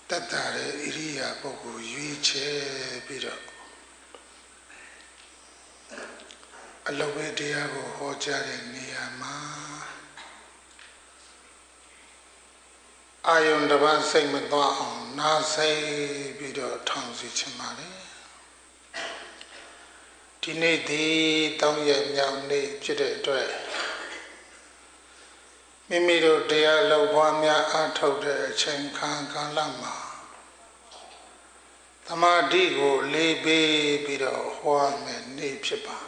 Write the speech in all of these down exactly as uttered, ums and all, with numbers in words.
တတ်တာတဲ့ဣရိယာပုဂ္ဂိုလ်ရွေးချယ်ပြီးတော့အလုပ်ဝိတရားကိုဟောကြားတဲ့နေရာမှာအာယုန်တစ်ပါးစိတ်မသွားအောင်နားစိတ်ပြီးတော့ထောင်စီချင်ပါလေဒီနေ့ဒီတောင်းရမြောက်နေ့ဖြစ်တဲ့အတွက်မိမိတို့တရားလောက်ပွားများအားထုတ်တဲ့အချိန်ခါကာလမှာသမာဓိကိုလေးပေးပြီးတော့ဟောမယ်နေ့ဖြစ်ပါ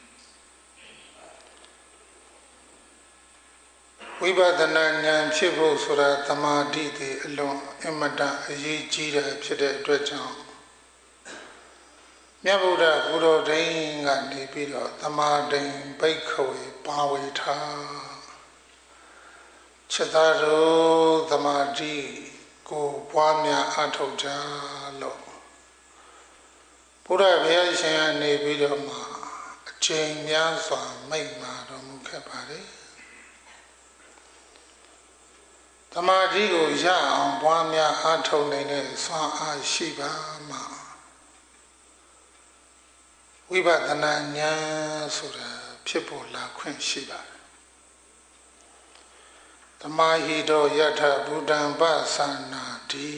ဝိပဿနာဉာဏ်ဖြစ်ဖို့ဆိုတာသမာဓိတွေအလွန်အမတန်အရေးကြီးတာဖြစ်တဲ့အတွက်ကြောင့်မြတ်ဗုဒ္ဓဘုရောဒိန်ကနေပြီးတော့သမာဓိဘိက္ခဝေပါဝေထားချက်သားတို့သမာဓိကိုပွားများအားထုတ်ကြလို့ဘုရားဘုရားရှင်ကနေပြီးတော့မှအချိန်များစွာမိန့်မာတော်မူခဲ့ပါတယ်သမာဓိကိုရအောင်ပွားများအားထုတ်နေတဲ့စွမ်းအားရှိပါမှဝိပဿနာဉာဏ်ဆိုတာဖြစ်ပေါ်လာခွင့်ရှိပါတယ်သမာဟိတောယထဗုဒ္ဓံပသနာတိ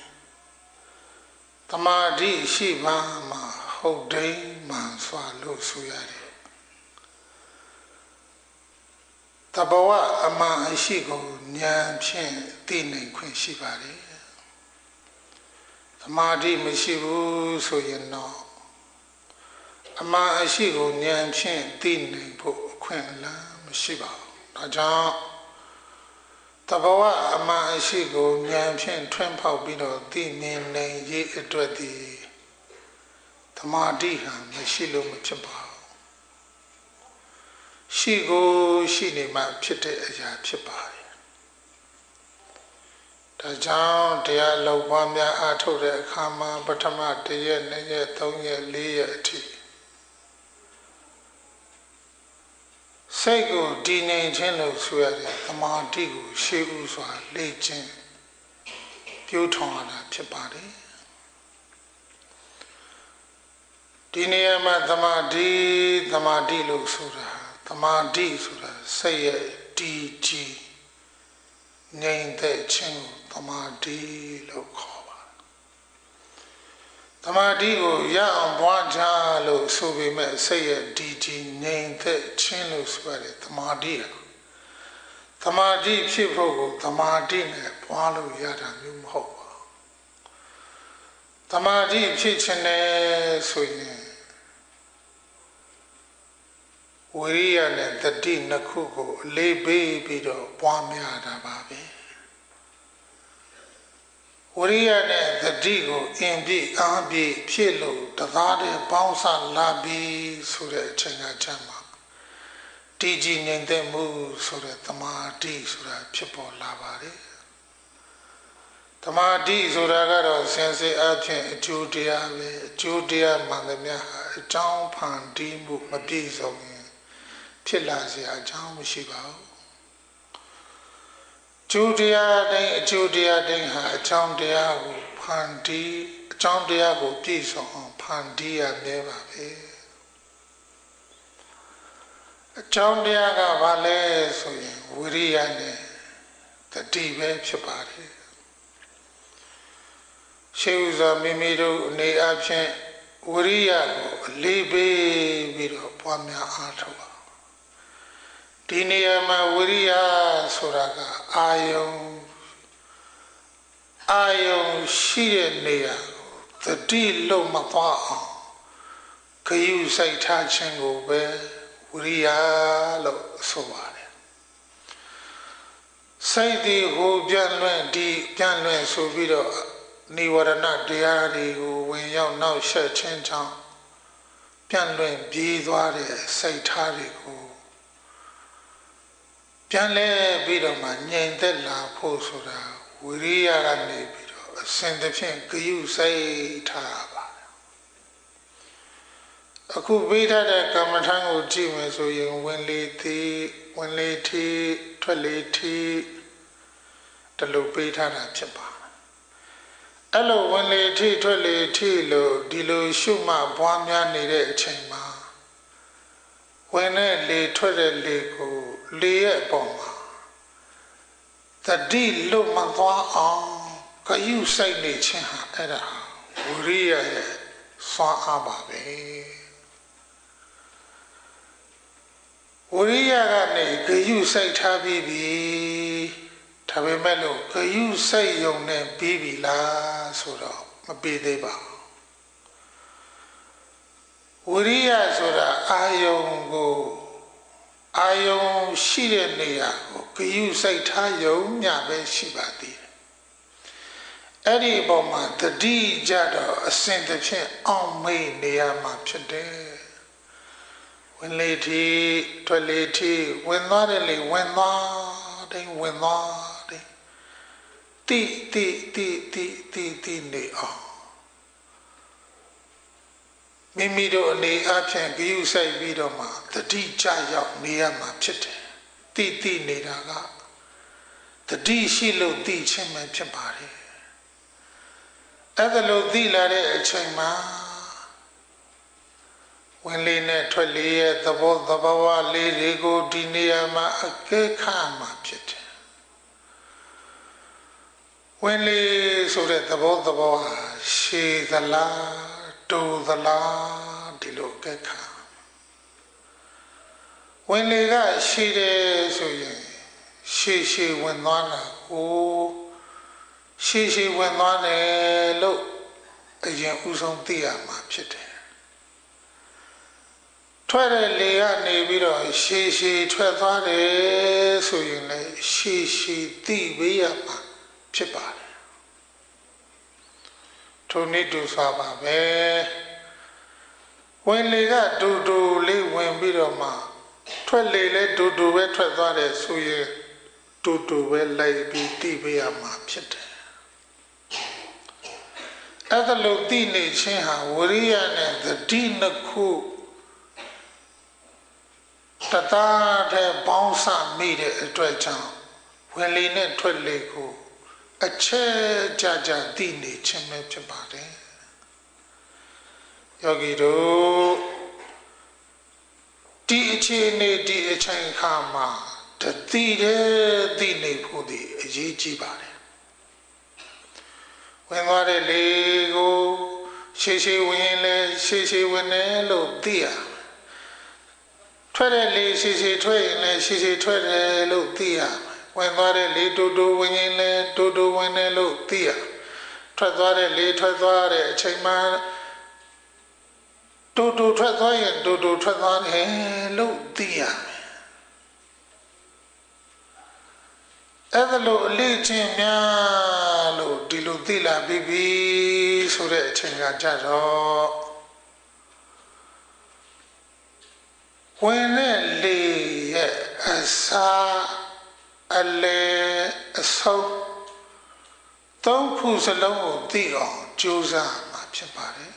သမာဓိရှိပါမှဟုတ်ဒိဋ္ဌိမှန်စွာလို့ဆိုရတယ်တဘဝအမှန်အရှိကိုဉာဏ်ဖြင့်သိနိုင်ခွင့်ရှိပါတယ်သမာဓိမရှိဘူးဆိုရင်တော့အမှန်အရှိကိုဉာဏ်ဖြင့်သိနိုင်ဖို့အခွင့်အလမ်းမရှိပါဘူးဒါကြောင့်တဘဝအမှန်အရှိကိုဉာဏ်ဖြင့်ထွန်းဖောက်ပြီးတော့သိမြင်နိုင်ရေးအတွက်ဒီသမာဓိဟာမရှိလို့မဖြစ်ပါဘူးရှိကိုရှိနေမှဖြစ်တဲ့အရာဖြစ်ပါတယ်ဒါကြောင့်တရားလောက်ပွားများအားထုတ်တဲ့အခါမှာပထမတစ်ရက်နှစ်ရက်သုံးရက်လေးရက်အထိစိတ်ကိုတည်ငြိမ်ခြင်းလို့ဆိုရတဲ့သမာဓိကိုရှေးဥစွာလေ့ကျင့်ပြိုးထောင်ရတာဖြစ်ပါတယ်ဒီနေရာမှာသမာဓိသမာဓိလို့ဆိုတာသမာဓိဆိုတာစိတ်ရဲ့တည်ကြည်ငြိမ်သက်ခြင်းကိုသမာဓိလို့ခေါ်ပါတယ်သမာဓိကိုရအောင်ပွားကြလို့ဆိုပေမဲ့စိတ်ရဲ့တည်ကြည်ငြိမ်သက်ခြင်းလို့ဆိုရတယ်သမာဓိဟာသမာဓိဖြစ်ဖို့ကိုသမာဓိနဲ့ပွားလို့ရတာမျိုးမဟုတ်ပါဘူးသမာဓိဖြစ်ခြင်းနဲ့ဆိုရင်ဝိရိယနဲ့တတိနှစ်ခုကိုအလေးပေးပြီးတော့ပွားများတာပါပဲဝိရိယနဲ့တတိကိုအင်ပြည့်အားပြည့်ဖြစ်လို့တသားတည်းပေါင်းစလာပြီးဆိုတဲ့အချိန်ကချမ်းမှာတည်ကြည်ငြိမ်သက်မှုဆိုတဲ့သမာဓိဆိုတာဖြစ်ပေါ်လာပါတယ်သမာဓိဆိုတာကတော့စင်စစ်အဖြစ်အကျိုးတရားပဲအကျိုးတရားမှန်သမျှအကြောင်းဖန်တီးမှုမပြည့်စုံရင်ဖြစ်လာเสียအကြောင်းမရှိပါဘူးကျိုးတရားတိုင်းအကျိုးတရားတိုင်းဟာအကြောင်းတရားကိုဖန်တီးအကြောင်းတရားကိုပြည့်စုံအောင်ဖန်တီးရမြဲပါပဲအကြောင်းတရားကဘာလဲဆိုရင်ဝိရိယနဲ့တတိပဲဖြစ်ပါတယ်ရှေးဥစွာမိမိတို့အနေအချင်းဝိရိယကိုအလေးပေးပြီးတော့ပွားများအားထုတ်ပါဒီနေရာမှာဝိရိယဆိုတာကအာယုံအာယုံရှိတဲ့နေရာကိုတတိလုံးမသွားအောင်ဂယုစိုက်ထားခြင်းကိုပဲဝိရိယလို့ဆိုပါတယ်စိတ်ဒီဟိုပြန်လွင့်ဒီပြန်လွင့်ဆိုပြီးတော့နိဝရဏတရားတွေကိုဝင်ရောက်နောက်ဆက်ခြင်းကြောင့်ပြန်လွင့်ပြေးသွားတဲ့စိတ်ထားတွေကိုပြန်လဲပြီးတော့မှငြိမ်သက်လာဖို့ဆိုတာဝိရိယကနေပြီးတော့အစဉ်တစ်ဖြင့်ဂယုစိုက်ထားပါအခုပေးထားတဲ့ကမ္မထံကိုကြည့်မယ်ဆိုရင်ဝင်လေသည်ဝင်လေထီထွက်လေထီတလို့ပေးထားတာဖြစ်ပါတယ်အဲ့လိုဝင်လေထိထွက်လေထိလို့ဒီလိုရှုမှပွားများနေတဲ့အချိန်မှာဝင်တဲ့လေထွက်တဲ့လေကိုလေရဲ့အပေါ်မှာတတိလွတ်မသွားအောင်ဂယုစိုက်နေခြင်းဟာအဲ့ဒါဝိရိယရဲ့စွမ်းအားပါပဲဝိရိယကနေဂယုစိုက်ထားပြီးပြီဒါပေမဲ့လို့ဂယုစိုက်ရုံနဲ့ပြီးပြီလားဆိုတော့မပြီးသေးပါဘူးဝိရိယဆိုတာအာယုံကိုအာယုံရှိတဲ့နေရာကိုဂယုစိုက်ထားရုံမျှပဲရှိပါသေးတယ်အဲ့ဒီပုံမှာတတိကြတော့အစဉ်တစ်ဖြင့်အောင်မေ့နေရမှာဖြစ်တယ်ဝင်လေထီထွက်လေထီဝင်သွားတယ်လေဝင်သွားတယ်ဝင်သွားတယ်တိတိတိတိတိတိနေအောင်မိမိတို့အနေအချင်းဂယုစိုက်ပြီးတော့မှတတိကြရောက်နေရမှာဖြစ်တယ်တိတိနေတာကတတိရှိလို့တိချင်းပဲဖြစ်ပါတယ်အဲ့ဒါလို့သိလာတဲ့အချိန်မှာဝင်လေနဲ့ထွက်လေရဲ့သဘောသဘာဝလေးတွေကိုဒီနေရာမှာအကဲခတ်မှာဖြစ်တယ်ဝင်လေဆိုတဲ့သဘောသဘာဝရှည်သလားတူသလားဒီလိုအကဲခတ်ဝင်လေကရှည်တယ်ဆိုရင်ရှည်ရှည်ဝင်သွားတာကိုရှည်ရှည်ဝင်သွားတယ်လို့အရင်ဥဆုံးသိရမှာဖြစ်တယ်ထွက်တဲ့လေကနေပြီးတော့ရှည်ရှည်ထွက်သွားတယ်ဆိုရင်လည်းရှည်ရှည်သိပေးရမှာဖြစ်ပါတယ်ထိုနည်းတူစွာပါပဲဝင်လေကဒူဒူလေးဝင်ပြီးတော့မှထွက်လေလည်းဒူဒူပဲထွက်သွားတယ်ဆိုရင်ဒူဒူပဲလိုက်ပြီးသိပေးရမှာဖြစ်တယ်အဲ့ဒါလို့သိနေခြင်းဟာဝိရိယနဲ့သတိနှစ်ခုတသားတည်းပေါင်းစမိတဲ့အတွက်ကြောင့်ဝင်လေနဲ့ထွက်လေကိုအချက်ကြကြသိနေခြင်းပဲဖြစ်ပါတယ်ယောဂီတို့ဒီအခြေအနေဒီအချိန်ခါမှာတတိတဲ့သိနေဖို့ဒီအရေးကြီးပါတယ်ဝင်သွားတဲ့လေကိုရှေးရှေးဝင်ရင်လည်းရှေးရှေးဝင်တယ်လို့သိရထွက်တဲ့လေရှေးရှေးထွက်ရင်လည်းရှေးရှေးထွက်တယ်လို့သိရဝင်သွားတဲ့လေတူတူဝင်ရင်လည်းတူတူဝင်တယ်လို့သိရထွက်သွားတဲ့လေထွက်သွားတဲ့အချိန်မှာတူတူထွက်သွားရင်တူတူထွက်သွားတယ်လို့သိရအဲ့ဒါလို့အလေးချင်းများလို့ဒီလိုသိလာပြီးပြီဆိုတဲ့အချိန်ကကြတော့ဝင်တဲ့လေရဲ့အစာအလေအဆုံးသုံးခုစလုံးကိုသိအောင်ကြိုးစားမှာဖြစ်ပါတယ်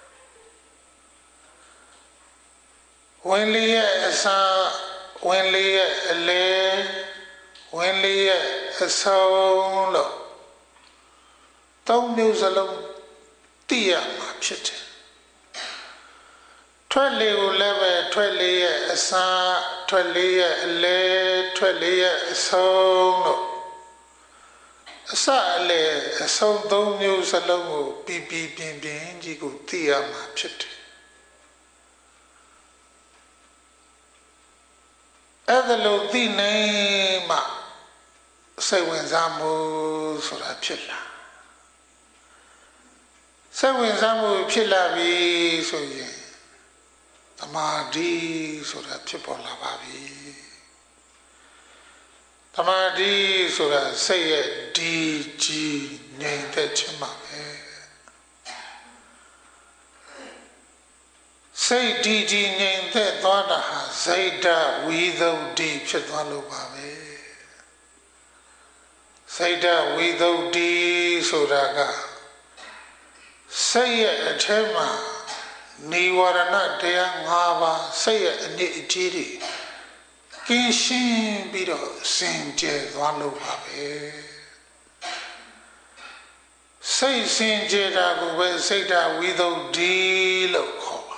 ဝင်လေရဲ့အစာဝင်လေရဲ့အလေဝင်လေရဲ့အဆုံးလို့သုံးမျိုးစလုံးသိရမှာဖြစ်တယ်ထွက်လေကိုလည်းပဲထွက်လေရဲ့အစာထွက်လေရဲ့အလေထွက်လေရဲ့အဆုံးလို့အစအလေအဆုံးသုံးမျိုးစလုံးကိုပြပြပြင်းပြင်းကြီးကိုသိရမှာဖြစ်တယ်အဲ့ဒါလို့သိနေမှစိတ်ဝင်စားမှုဆိုတာဖြစ်လာစိတ်ဝင်စားမှုဖြစ်လာပြီဆိုရင်သမာဓိဆိုတာဖြစ်ပေါ်လာပါပြီသမာဓိဆိုတာစိတ်ရဲ့ဒီကြီးငြိမ်သက်ခြင်းပါပဲစိတ်ဒီကြီးငြိမ်သက်သွားတာဟာစိတ်ဓာတ်ဝိသုဒ္ဓိဖြစ်သွားလို့ပါပဲစိတ်ဓာတ်ဝိသုဒ္ဓိဆိုတာကစိတ်ရဲ့အထက်မှာနိဝရဏတရား၅ပါးစိတ်ရဲ့အနည်းအကျဉ်းတွေကင်းရှင်းပြီးတော့စင်ကြယ်သွားလို့ပါပဲစိတ်စင်ကြယ်တာကိုပဲစိတ်ဓာတ်ဝိသုဒ္ဓိလို့ခေါ်ပါ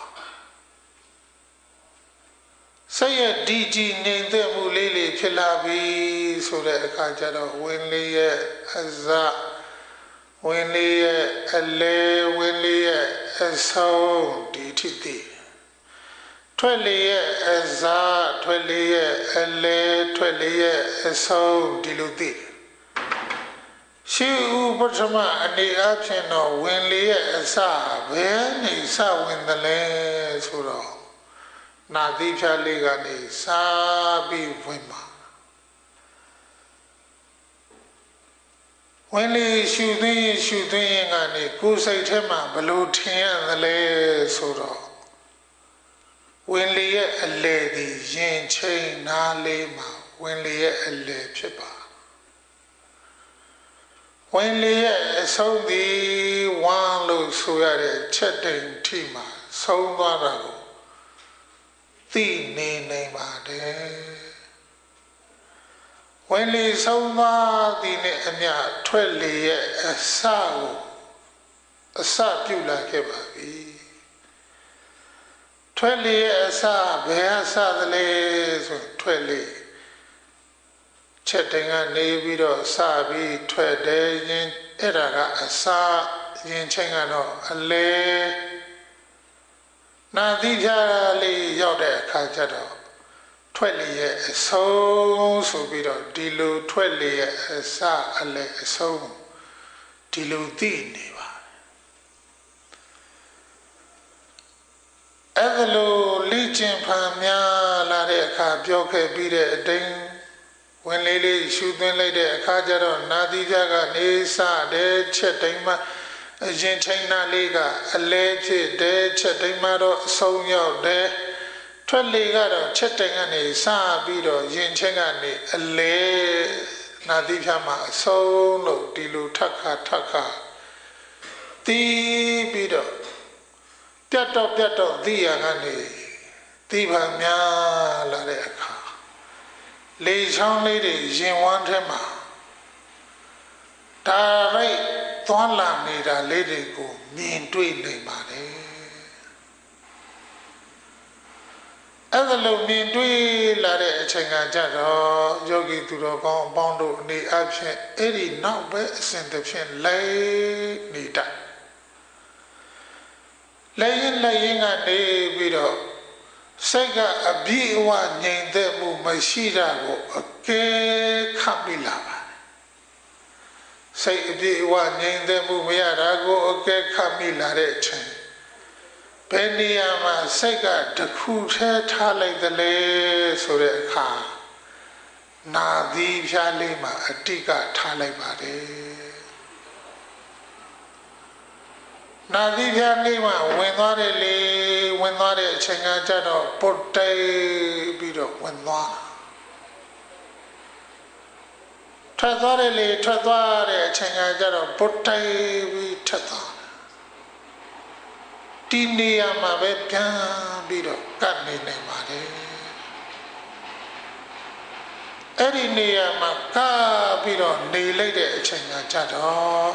စိတ်ရဲ့ဒီကြည်ငြိမ်သက်မှုလေးလေးဖြစ်လာပြီဆိုတဲ့အခါကျတော့ဝင်လေးရဲ့အစဝင်လေးရဲ့အလဲဝင်လေးရဲ့အဆုံးဒီထိသိထွက်လေရဲ့အစားထွက်လေရဲ့အလဲထွက်လေရဲ့အဆုံးဒီလိုသိရှိဥပထမအနေအချင်းတော့ဝင်လေရဲ့အစားဘယ်နေစဝင်တယ်လဲဆိုတော့နာသီဖြာလေးကနေစားပြီးဝင်မှာဝင်လေရှုသွင်းရှုသွင်းကနေကိုယ်စိတ်ထဲမှာဘလို့ထင်ရတယ်လဲဆိုတော့ဝင်လေရဲ့အလေဒီရင်ချိန်နားလေးမှာဝင်လေရဲ့အလေဖြစ်ပါဝင်လေရဲ့အဆုံးဒီဝမ်းလို့ဆိုရတဲ့ချက်တိမ်ထိမှာဆုံးသွားတာကိုသိနေနိုင်ပါတယ်ဝင်လေဆုံးသွားသည်နဲ့အမျှထွက်လေရဲ့အစကိုအစပြုလာခဲ့ပါပြီထွက်လေရဲ့အစဘယ်အစသလဲဆိုထွက်လေချက်တင်ကနေပြီးတော့စပြီးထွက်တယ်ရင်အဲ့ဒါကအစရင်ချင်းကတော့အလဲနာသီဖြာလေးရောက်တဲ့အခါကျတော့ထွက်လေရဲ့အဆုံးဆိုပြီးတော့ဒီလိုထွက်လေရဲ့အစအလဲအဆုံးဒီလိုသိနေပါအဲ့ဒါလိုလိကျင်ဖန်များလာတဲ့အခါပြောခဲ့ပြီးတဲ့အတိုင်းဝင်လေးလေးရှူသွင်းလိုက်တဲ့အခါကျတော့နာသီဖြာကနေစတဲ့ချက်တိုင်းမှာအရင်ချိန်နာလေးကအလဲဖြစ်တယ်ချက်တိုင်းမှာတော့အဆုံးရောက်တယ်ထွက်လေကတော့ချက်တိုင်ကနေစပြီးတော့ရင်ချင်းကနေအလဲနာသီဖြာမှာအဆုံးလို့ဒီလိုထက်ခါထက်ခါတီးပြီးတော့ပြတ်တော့ပြတ်တော့သိရကနေသိပါများလာတဲ့အခါလေချောင်းလေးတွေရင်ဝမ်းထဲမှာဒါရိုက်သွားလာနေတာလေးတွေကိုမြင်တွေ့နိုင်ပါတယ်အဲ့ဒါလိုမြင်တွေ့လာတဲ့အချိန်ကကြတော့ယောဂီသူတော်ကောင်းအပေါင်းတို့အနေအချင်းအဲ့ဒီနောက်ပဲအစဉ်တစ်ဖြင့်လဲနေတတ်လဲရင်လဲရင်ကနေပြီးတော့စိတ်ကအပြည့်အဝငြိမ်သက်မှုမရှိတာကိုအကဲခတ်ပြီးလာပါစိတ်အပြည့်အဝငြိမ်သက်မှုမရတာကိုအကဲခတ်မိလာတဲ့အချိန်ဘယ်နေရာမှာစိတ်ကတခုထဲထားလိုက်တယ်လဲဆိုတဲ့အခါနာသီဖြာလေးမှာအတိကထားလိုက်ပါတယ်နာသီဖြာလေးမှာဝင်သွားတယ်လေဝင်သွားတဲ့အချိန်ကကြတော့ပုတ်တိတ်ပြီးတော့ဝင်သွားထွက်သွားတယ်လေထွက်သွားတဲ့အချိန်ကကြတော့ပုတ်တိတ်ပြီးထက်သွားဒီနေရာမှာပဲပြန်ပြီးတော့ကတ်နေနိုင်ပါတယ်အဲ့ဒီနေရာမှာကတ်ပြီးတော့နေလိုက်တဲ့အချိန်ကကြတော့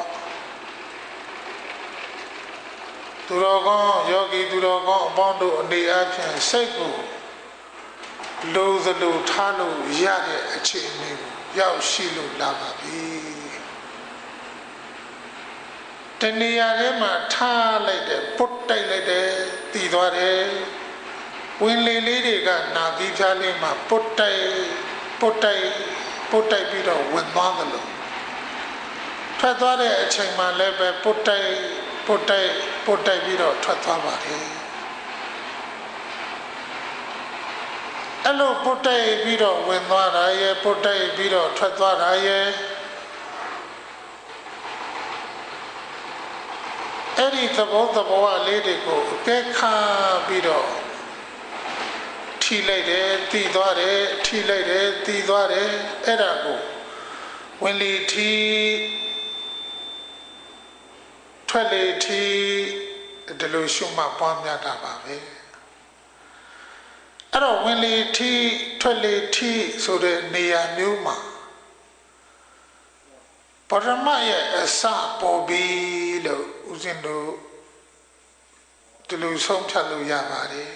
သူတော်ကောင်းယောဂီသူတော်ကောင်းအပေါင်းတို့အနေအချင်းစိတ်ကိုလိုသလိုထားလို့ရတဲ့အခြေအနေကိုရောက်ရှိလို့လာပါပြီတဏှာထဲမှာထားလိုက်တယ်ပုတ်တိုက်လိုက်တယ်တည်သွားတယ်ဝင်လေလေးတွေကနာသီဖြာလေးမှာပုတ်တိုက်ပုတ်တိုက်ပုတ်တိုက်ပြီးတော့ဝင်သွားတယ်လို့ထွက်သွားတဲ့အချိန်မှာလည်းပဲပုတ်တိုက်ပုတ်တိုက်ပုတ်တိုက်ပြီးတော့ထွက်သွားပါတယ်အဲ့လိုပုတ်တိုက်ပြီးတော့ဝင်သွားတာရဲ့ပုတ်တိုက်ပြီးတော့ထွက်သွားတာရဲ့အဲ့ဒီသဘောသဘောလေးတွေကိုအကဲခါပြီးတော့ထိလိုက်တယ်တီးသွားတယ်ထိလိုက်တယ်တီးသွားတယ်အဲ့ဒါကိုဝင်လေထီထွက်လေထီဒီလိုရှုမှတ်ပွားများတာပါပဲအဲ့တော့ဝင်လေထီထွက်လေထီဆိုတဲ့နေရာမျိုးမှာပရမရဲ့အစပေါ်ပြီးလို့ဦးဇင်းတို့ဒီလိုဆုံးဖြတ်လို့ရပါတယ်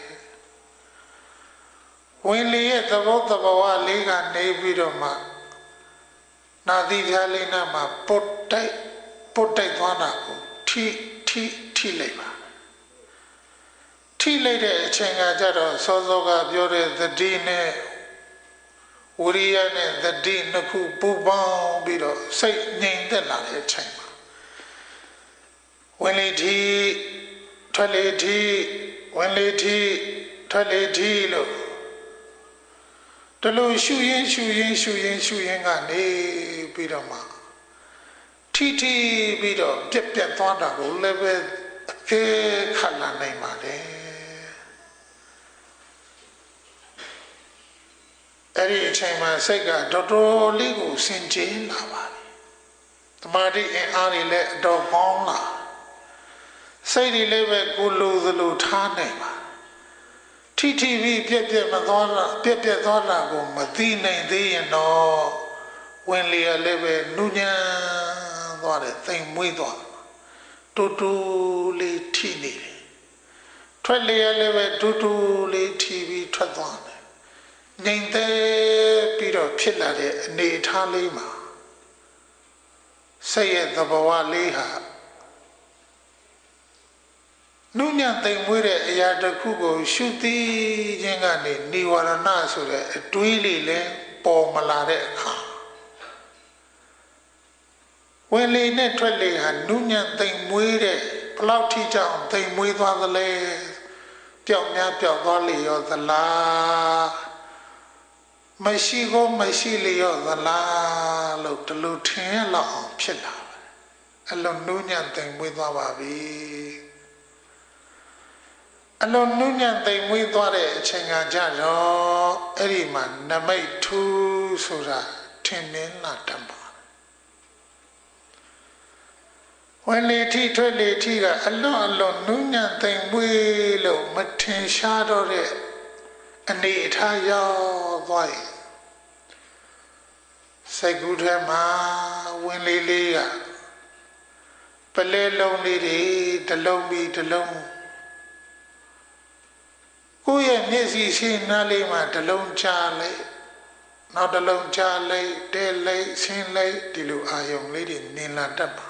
ဝင်လေရဲ့သဘောတဘာဝလေးကနေပြီးတော့မှနာသီပြားလေးနာမှာပုတ်တိုက်ပုတ်တိုက်သွားတာကိုထိထိထိလိုက်ပါထိလိုက်တဲ့အချိန်ကကြတော့စောစောကပြောတဲ့သတိနဲ့ဝိရိယနဲ့သတိနှစ်ခုပူပေါင်းပြီးတော့စိတ်ငြိမ်သက်လာတဲ့အချိန်မှာဝင်လေထိထွက်လေထိဝင်လေထိထွက်လေထိလို့တလူရှုရင်ရှုရင်ရှုရင်ရှုရင်ကနေပြီးတော့မှထိထိပြီးတော့ပြက်ပြက်သွားတာကိုလည်းပဲအသေးခတ်လာနိုင်ပါတယ်အဲ့ဒီအချိန်မှာစိတ်ကတော်တော်လေးကိုစင်ကြယ်လာပါပြီတမာတိအင်အားတွေလည်းအတော်ကောင်းလာစိတ်တွေလည်းပဲကိုလိုသလိုထားနိုင်ပါထိထိပြီးပြက်ပြက်မသွားတာပြက်ပြက်သွားတာကိုမသိနိုင်သေးရင်တော့ဝင်လေရလည်းပဲနူးညံ့သွားတယ်သိမ်မွေးသွားတူတူလေးထိနေတယ်ထွက်လေရလည်းပဲတူတူလေးထိပြီးထွက်သွားတယ်ငြိမ်သက်ပြီးတော့ဖြစ်လာတဲ့အနေအထားလေးမှာစိတ်ရဲ့သဘောဝလေးဟာနုညံ့သိမ်မွေးတဲ့အရာတစ်ခုကိုရှုသိခြင်းကနေနိဝရဏဆိုတဲ့အတွေးလေးလည်းပေါ်မလာတဲ့အခါဝင်လေနဲ့ထွက်လေဟာနုညံ့သိမ်မွေးတဲ့ဘလောက်ထိကြောင်သိမ်မွေးသွားသလဲပျောက်များပျောက်သွားလေရောသလားမရှိကိုမရှိလေရောသလားလို့တလူထင်ရလောက်အောင်ဖြစ်လာပါတယ်အလုံးနုညံ့သိမ်မွေးသွားပါပြီအလုံးနုညံ့သိမ်မွေးသွားတဲ့အချိန်ကကြတော့အဲ့ဒီမှာနမိတ်ထူးဆိုတာထင်မြင်လာတတ်ပါဝင်လေထိထွက်လေထိကအလွန်အလွန်နုညံ့သိမ်မွေးလို့မထင်ရှားတော့တဲ့အနေအထားရောက်သွားရင်စိတ်ကူးထဲမှာဝင်လေလေးကပလဲလုံးလေးတွေတစ်လုံးပြီးတစ်လုံးကိုယ့်ရဲ့မျက်စိရှိနားလေးမှာတစ်လုံးချလိုက်နောက်တစ်လုံးချလိုက်တဲလိုက်ဆင်းလိုက်ဒီလိုအာယုံလေးတွေနင်လာတတ်ပါ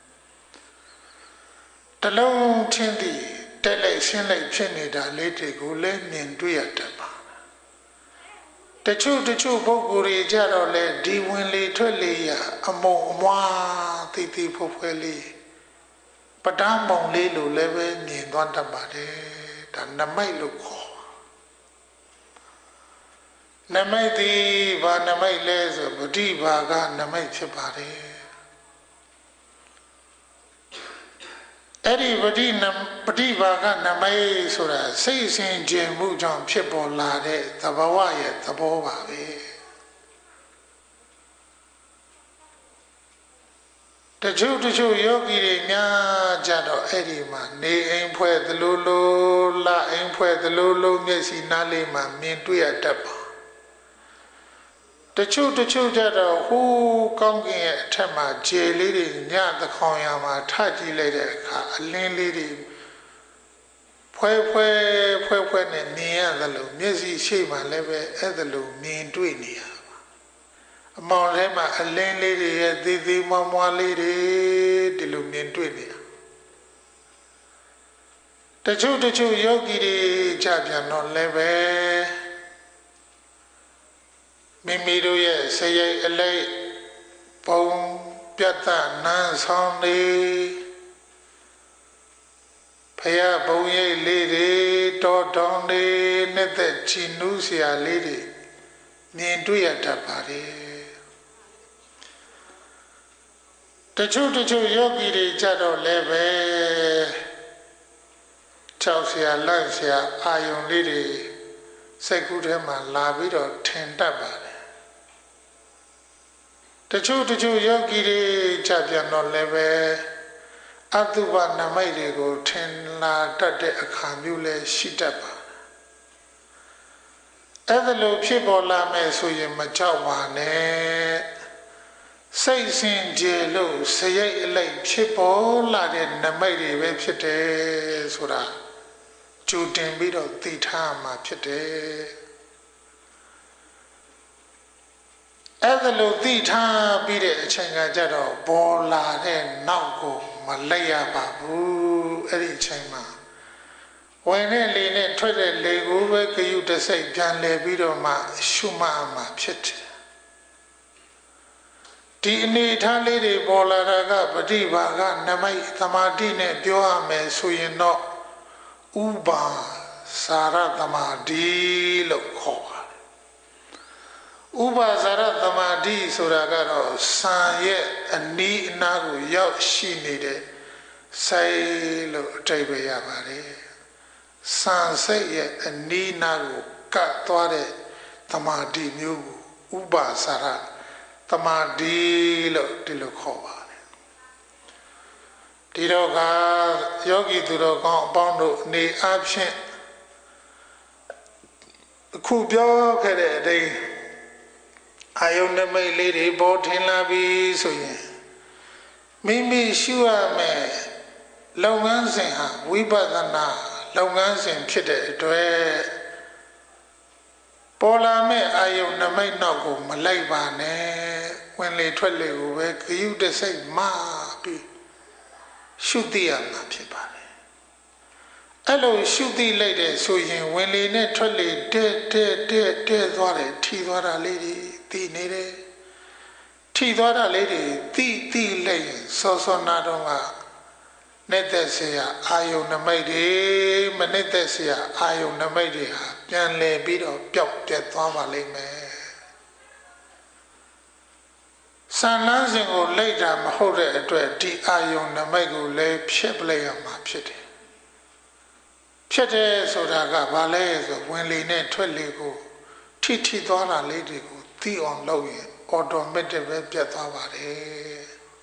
တစ်လုံးချင်းတည်တဲလိုက်ဆင်းလိုက်ဖြစ်နေတာလေးတွေကိုလည်းမြင်တွေ့ရတတ်ပါတချို့တချို့ပုဂ္ဂိုလ်တွေကြတော့လေဒီဝင်လေထွက်လေရအမုံအမွားတိတိဖွယ်ဖွယ်လေးပဒမုံလေးလိုလည်းပဲမြင်သွားတတ်ပါတယ်ဒါနမိတ်လို့ခေါ်နမိတ်ဒီဘာနမိတ်လဲဆိုပฏิဘာကနမိတ်ဖြစ်ပါတယ်အဲ့ဒီပฏิနပฏิဘာကနမိတ်ဆိုတာစိတ်စဉ်ကျင်မှုကြောင့်ဖြစ်ပေါ်လာတဲ့သဘာဝရဲ့သဘောပါပဲတချို့တချို့ယောဂီတွေများကြတော့အဲ့ဒီမှာနေအိမ်ဖွဲ့သလိုလိုလာအိမ်ဖွဲ့သလိုလိုမျက်စိနားလေးမှာမြင်တွေ့ရတတ်ပါတချို့တချို့ကြတော့ဟိုးကောင်းကင်ရဲ့အထက်မှာခြေလေးတွေညသခေါင်ရမှာထကြည့်လိုက်တဲ့အခါအလင်းလေးတွေဖွဲဖွဲဖွဲဖွဲနဲ့မြင်ရသလိုမျက်စိရှိမှလည်းပဲအဲ့ဒါလိုမြင်တွေ့နေရပါအမောင်ထဲမှာအလင်းလေးတွေရဲ့သေးသေးမွားမွားလေးတွေဒီလိုမြင်တွေ့နေရတချို့တချို့ယောဂီတွေကြပြန်တော့လည်းပဲမိမိတို့ရဲ့စရိတ်အလိုက်ပုံပြတ်တနန်းဆောင်နေဖယားဘုံရိပ်လေးတွေတော်တောင်းနေနဲ့တဲ့ချီနူးစရာလေးတွေမြင်တွေ့ရတတ်ပါတယ်တချို့တချို့ယောဂီတွေကြတော့လည်းပဲချောက်စရာလန့်စရာအာယုံလေးတွေစိတ်ကူးထဲမှာလာပြီးတော့ထင်တတ်ပါတယ်တချို့တချို့ယောဂီတွေကြပြန်တော့လည်းပဲအတုပနမိတ်တွေကိုထင်လာတတ်တဲ့အခါမျိုးလည်းရှိတတ်ပါအဲ့ဒါလိုဖြစ်ပေါ်လာမယ်ဆိုရင်မကြောက်ပါနဲ့စိတ်စင်ကြယ်လို့စရိတ်အလိုက်ဖြစ်ပေါ်လာတဲ့နမိတ်တွေပဲဖြစ်တယ်ဆိုတာကြိုတင်ပြီးတော့သိထားမှာဖြစ်တယ်အဲ့ဒါလို့သိထားပြီးတဲ့အချိန်ကကြတော့ပေါ်လာတဲ့နောက်ကိုမလိုက်ရပါဘူးအဲ့ဒီအချိန်မှာဝင်တဲ့လေနဲ့ထွက်တဲ့လေကိုပဲဂယုတစိတ်ပြန်လဲပြီးတော့မှရှုမှတ်မှာဖြစ်တယ်ဒီအနေထားလေးတွေပေါ်လာတာကပฏิဘာကနမိတ်သမာဓိနဲ့ပြောရမယ်ဆိုရင်တော့ဥပါစာရသမာဓိလို့ခေါ်ပါတယ်ဥပါစာရသမာဓိဆိုတာကတော့စံရဲ့အနီးအနားကိုရောက်ရှိနေတဲ့စိတ်လို့အဓိပ္ပာယ်ရပါတယ်စံစိတ်ရဲ့အနီးအနားကိုကတ်သွားတဲ့သမာဓိမျိုးကိုဥပါစာရသမာဓိလို့ဒီလိုခေါ်ပါတယ်ဒီတော့ကယောဂီသူတော်ကောင်းအပေါင်းတို့အနေအချင်းအခုပြောခဲ့တဲ့အတိုင်းအာယုန်နမိတ်လေးတွေပေါ်ထင်လာပြီဆိုရင်မိမိရှုရမယ်လုပ်ငန်းစဉ်ဟာဝိပဿနာလုပ်ငန်းစဉ်ဖြစ်တဲ့အတွက်ပေါ်လာမဲ့အာယုန်နမိတ်နောက်ကိုမလိုက်ပါနဲ့ဝင်လေထွက်လေကိုပဲဂယုတစိတ်မှပြီးရှုသိရမှာဖြစ်ပါတယ်အဲ့လိုရှုသိလိုက်တဲ့ဆိုရင်ဝင်လေနဲ့ထွက်လေတဲ့တဲ့တဲ့တဲ့သွားတယ်ထီသွားတာလေးတွေသိနေတယ်ထီသွားတာလေးတွေသိသိလိုက်ရင်စောစောနာတော့ကနေတဲ့ဆရာအာယုန်နမိတ်တွေမနေတဲ့ဆရာအာယုန်နမိတ်တွေဟာပြန်လည်ပြီးတော့ပျောက်ပြတ်သွားပါလိမ့်မယ်စံလန်းစဉ်ကိုလိုက်တာမဟုတ်တဲ့အတွက်ဒီအာယုန်နမိတ်ကိုလည်းဖြစ်ပလိုက်ရမှာဖြစ်တယ်ဖြစ်တယ်ဆိုတာကဘာလဲဆိုဝင်လေနဲ့ထွက်လေကိုထိထိသွားတာလေးတွေကိုသိအောင်လုပ်ရင်အော်တိုမက်တစ်ပဲပြတ်သွားပါတယ်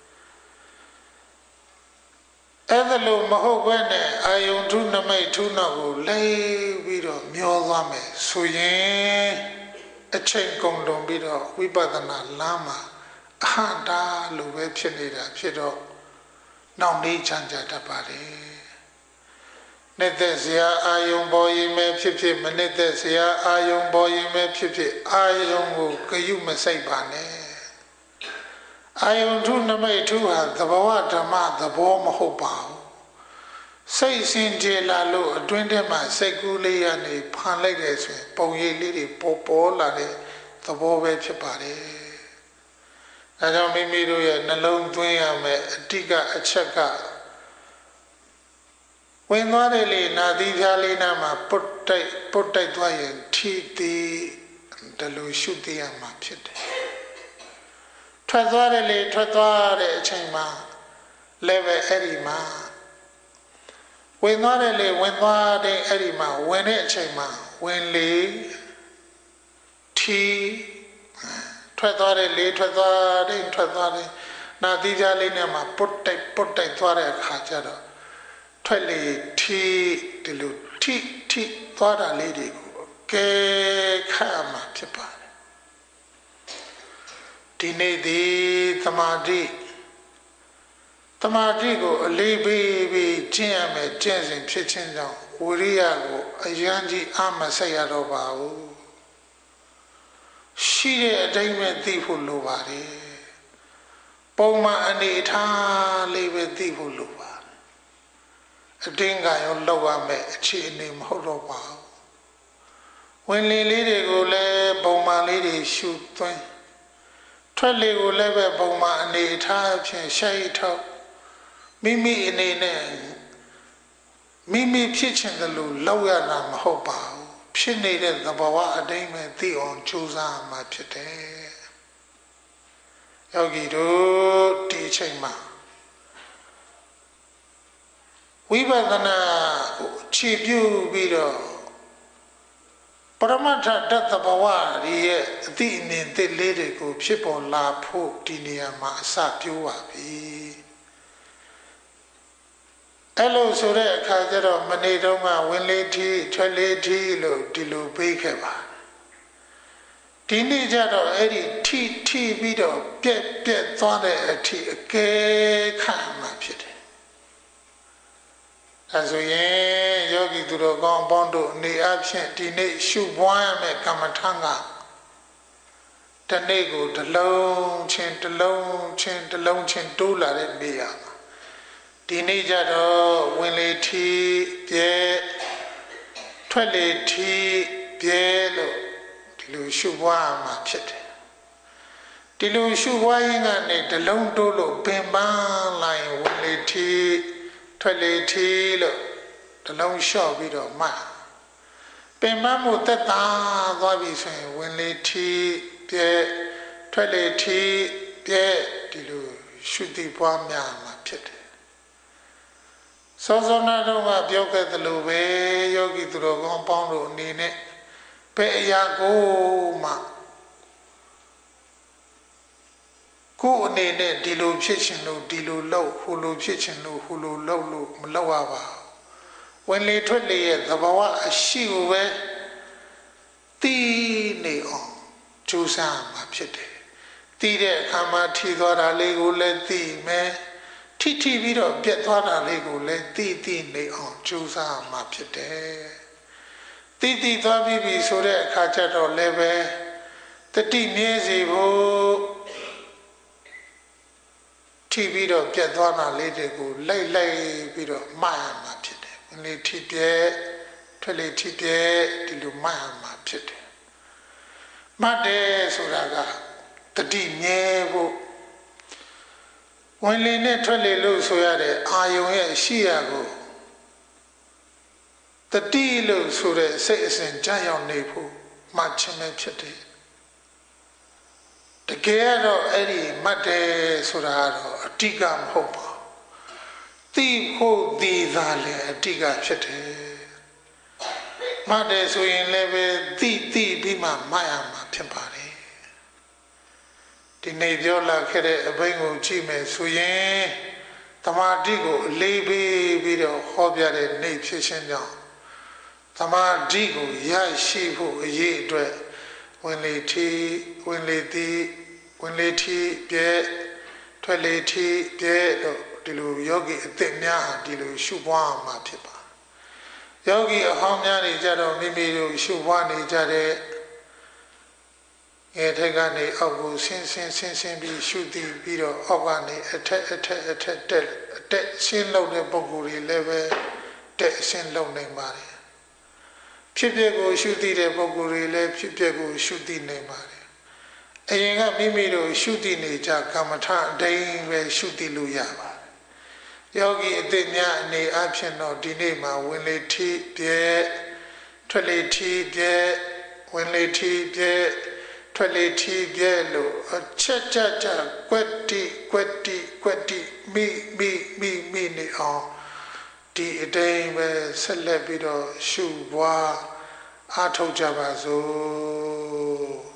အဲ့ဒါလို့မဟုတ်ဘဲနဲ့အာယုန်ထုနမိတ်ထုနောက်ကိုလိုက်ပြီးတော့မျောသွားမယ်ဆိုရင်အချိန်ကုန်လွန်ပြီးတော့ဝိပဿနာလမ်းမှာအဟန္တာလိုပဲဖြစ်နေတာဖြစ်တော့နောက်နေချမ်းကြတတ်ပါတယ်နေတဲ့ဆရာအာယုံပေါ်ရင်ပဲဖြစ်ဖြစ်မနေတဲ့ဆရာအာယုံပေါ်ရင်ပဲဖြစ်ဖြစ်အာယုံကိုဂယုမစိတ်ပါနဲ့အာယုံထုနမိတ်ထုဟာသဘောဓမ္မသဘောမဟုတ်ပါဘူးစိတ်စင်ကြယ်လာလို့အတွင်းထဲမှာစိတ်ကူးလေးရနေဖန်လိုက်တယ်ဆိုရင်ပုံရိပ်လေးတွေပေါ်ပေါ်လာတဲ့သဘောပဲဖြစ်ပါတယ်အဲကြောင့်မိမိတို့ရဲ့နှလုံးသွင်းရမယ်အတိကအချက်ကဝင်သွားတယ်လေနာသီးဖြားလေးနာမှာပုတ်တိုက်ပုတ်တိုက်သွားရင်ထိသည်ဒါလိုရှုသိရမှာဖြစ်တယ်ထွက်သွားတယ်လေထွက်သွားတဲ့အချိန်မှာလည်းပဲအဲ့ဒီမှာဝင်သွားတယ်လေဝင်သွားတဲ့အဲ့ဒီမှာဝင်တဲ့အချိန်မှာဝင်လေထီထွက်သွားတယ်လေထွက်သွားတယ်ထွက်သွားတယ်နာသီးဖြားလေးနဲ့မှာပုတ်တိုက်ပုတ်တိုက်သွားတဲ့အခါကျတော့ထွက်လေထီဒီလိုထိထိသွားတာလေးတွေကိုကဲခါမှာဖြစ်ပါတယ်ဒီနေ့ဒီသမာဓိသမာဓိကိုအလေးပေးပြီးကျင့်ရမယ်ကျင့်စဉ်ဖြစ်ခြင်းကြောင့်ဝိရိယကိုအယံကြီးအမဆက်ရတော့ပါဘူးရှိတဲ့အတိုင်းပဲသိဖို့လိုပါတယ်ပုံမှန်အနေထားလေးပဲသိဖို့လိုပါအတင်းကရောလောက်ရမယ်အခြေအနေမဟုတ်တော့ပါဘူးဝင်လေလေးတွေကိုလည်းပုံမှန်လေးတွေရှုသွင်းထွက်လေကိုလည်းပဲပုံမှန်အနေထားဖြင့်ရှိုက်ထုတ်မိမိအနေနဲ့မိမိဖြစ်ချင်တယ်လို့လောက်ရတာမဟုတ်ပါဘူးဖြစ်နေတဲ့သဘာဝအတိုင်းပဲသိအောင်ကြိုးစားမှဖြစ်တယ်ယောဂီတို့ဒီအချိန်မှာဝိပဿနာကိုခြေပြုပြီးတော့ပရမတ္ထတသဘဝရဲ့အတိအမြင်သစ်လေးတွေကိုဖြစ်ပေါ်လာဖို့ဒီနေရာမှာအစပြိုးပါပြီအဲ့လိုဆိုတဲ့အခါကျတော့မနေ့တုန်းကဝင်လေထီထွက်လေထီလို့ဒီလိုပေးခဲ့ပါဒဒီနေ့ကျတော့အဲ့ဒီထိထိပြီးတော့ပြက်ပြက်သွားတဲ့အထိအကဲခံမှာဖြစ်တယ်။ဒါဆိုရင်ယောဂီသူတော်ကောင်းပေါင်းတို့အနေအချင်းဒီနေ့ရှုပွားရမယ့်ကမ္မထာကတနေ့ကိုတစ်လုံးချင်းတစ်လုံးချင်းတစ်လုံးချင်းတိုးလာတဲ့နေရာမှာဒီနေ့ကျတော့ဝင်လေထီပြဲထွက်လေထီပြဲလို့ဒီလိုရှုပွားမှာဖြစ်တယ်ဒီလိုရှုပွားရင်ကနေတစ်လုံးတိုးလို့ပင်ပန်းလာရင်ဝင်လေထီထွက်လေထီလို့တစ်လုံးလျှော့ပြီးတော့မှပင်ပန်းမှုသက်သာသွားပြီဆိုရင်ဝင်လေထီပြဲထွက်လေထီပြဲဒီလိုရှုတိပွားများမှာဖြစ်တယ်စောစောနာတော့ကပြောခဲ့သလိုပဲယောဂီသူတော်ကောင်းပေါင်းတို့အနေနဲ့ဘယ်အရာကိုမှကိုယ်အနေနဲ့ဒီလိုဖြစ်ရှင်လို့ဒီလိုလုပ်ဟိုလိုဖြစ်ရှင်လို့ဟိုလိုလုပ်လို့မလုပ်ရပါဘူးဝင်လေထွက်လေရဲ့သဘာဝအရှိကိုပဲသိနေအောင်ကြိုးစားမှာဖြစ်တယ်သိတဲ့အခါမှာထီသွားတာလေးကိုလည်းသိမယ်ထိထိပြီးတော့ပြက်သွားတာလေးကိုလည်းသိသိနေအောင်ကြိုးစားမှာဖြစ်တယ်သိသိသွားပြီးပြီဆိုတဲ့အခါကျတော့လည်းပဲတတိမြဲစီဖို့ထိပြီးတော့ပြက်သွားတာလေးတွေကိုလိုက်လိုက်ပြီးတော့မှတ်ရမှာဖြစ်တယ်ဝင်လေထိပြက်ထွက်လေထိပြက်ဒီလိုမှတ်ရမှာဖြစ်တယ်မှတ်တယ်ဆိုတာကတတိမြဲဖို့ဝင်လေနဲ့ထွက်လေလို့ဆိုရတဲ့အာယုံရဲ့ရှိရကိုတတိလို့ဆိုတဲ့စိတ်အစဉ်ကြာရောက်နေဖို့မှတ်ခြင်းပဲဖြစ်တယ်တကယ်တော့အဲ့ဒီမှတ်တယ်ဆိုတာတော့အတိကမဟုတ်ပါဘူးသိဖို့သိတာလည်းအတိကဖြစ်တယ်မှတ်တယ်ဆိုရင်လည်းပဲသိသိပြီးမှမှတ်ရမှာဖြစ်ပါတယ်ဒီနေ့ပြောလာခဲ့တဲ့အဘိဓမ္မာကိုကြည့်မယ်ဆိုရင်သမာဓိကိုအလေးပေးပြီးတော့ဟောပြတဲ့နေ့ဖြစ်ခြင်းကြောင့်သမာဓိကိုရရှိဖို့အရေးအတွက်ဝင်လေထီဝင်လေသည်ဝင်လေထီပြဲထွက်လေထီပြဲတော့ဒီလိုယောဂီအသက်များဒီလိုရှုပွားမှာဖြစ်ပါယောဂီအဟောင်းများနေကြတော့မိမိတို့ရှုပွားနေကြတဲ့အဲထက်ကနေအောက်ကိုဆင်းဆင်းဆင်းဆင်းပြီးရှုတည်ပြီးတော့အောက်ကနေအထက်အထက်အထက်တက်အတက်ရှင်းလုံးတဲ့ပုံကိုယ်တွေလည်းပဲတက်ရှင်းလုံးနေပါတယ်ဖြစ်ပျက်ကိုရှုတည်တဲ့ပုံကိုယ်တွေလည်းဖြစ်ပျက်ကိုရှုတည်နေပါတယ်အရင်ကမိမိတို့ရှုတည်နေကြကမ္မထအတိုင်းပဲရှုတည်လို့ရပါတယ်ယောဂီအသက်များအနေအချင်းတော့ဒီနေ့မှာဝင်လေထီပြဲထွက်လေထီပြဲဝင်လေထီပြဲထွက်လေထီပြဲလို့အချက်ချက်ချက်ကွက်တိကွက်တိကွက်တိမိမိမိမိနေအောင်ဒီအတိုင်းပဲဆက်လက်ပြီးတော့ရှုပွားအားထုတ်ကြပါစို့